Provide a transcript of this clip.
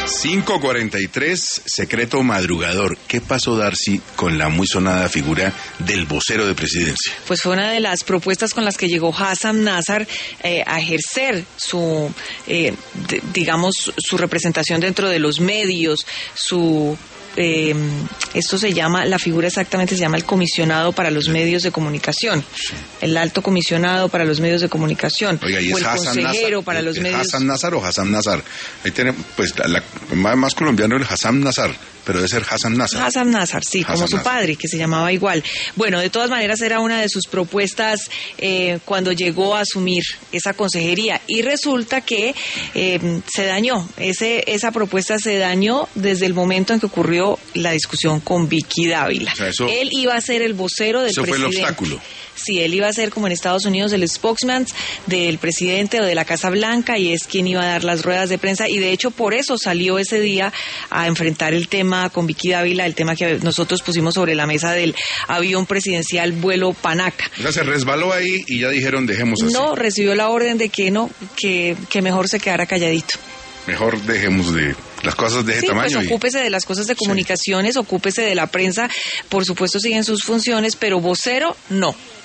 5:43, secreto madrugador. ¿Qué pasó, Darcy, con la muy sonada figura del vocero de presidencia? Pues fue una de las propuestas con las que llegó Hassan Nasr a ejercer su, digamos, su representación dentro de los medios, esto se llama, la figura exactamente se llama el comisionado para los medios de comunicación, el alto comisionado para los medios de comunicación. Oiga, ¿y o es el consejero Nasr, para los medios? ¿Hassan Nasr o Hassan Nasr? Ahí tenemos, pues, más colombiano el Hassan Nasr, pero debe ser Hassan Nasr. Hassan Nasr, sí, Hassan como su Nasr. Padre, que se llamaba igual. Bueno, de todas maneras era una de sus propuestas cuando llegó a asumir esa consejería, y resulta que se dañó, esa propuesta se dañó desde el momento en que ocurrió la discusión con Vicky Dávila. O sea, él iba a ser el vocero del presidente. Eso fue el obstáculo. Sí, él iba a ser, como en Estados Unidos, el spokesman del presidente o de la Casa Blanca, y es quien iba a dar las ruedas de prensa, y de hecho por eso salió ese día a enfrentar el tema con Vicky Dávila, el tema que nosotros pusimos sobre la mesa del avión presidencial vuelo Panaca. O sea, se resbaló ahí y ya dijeron dejemos así. No, recibió la orden de que no, que mejor se quedara calladito. Mejor dejemos de las cosas de ese tamaño. Pues ocúpese de las cosas de comunicaciones, ocúpese de la prensa, por supuesto siguen sus funciones, pero vocero no.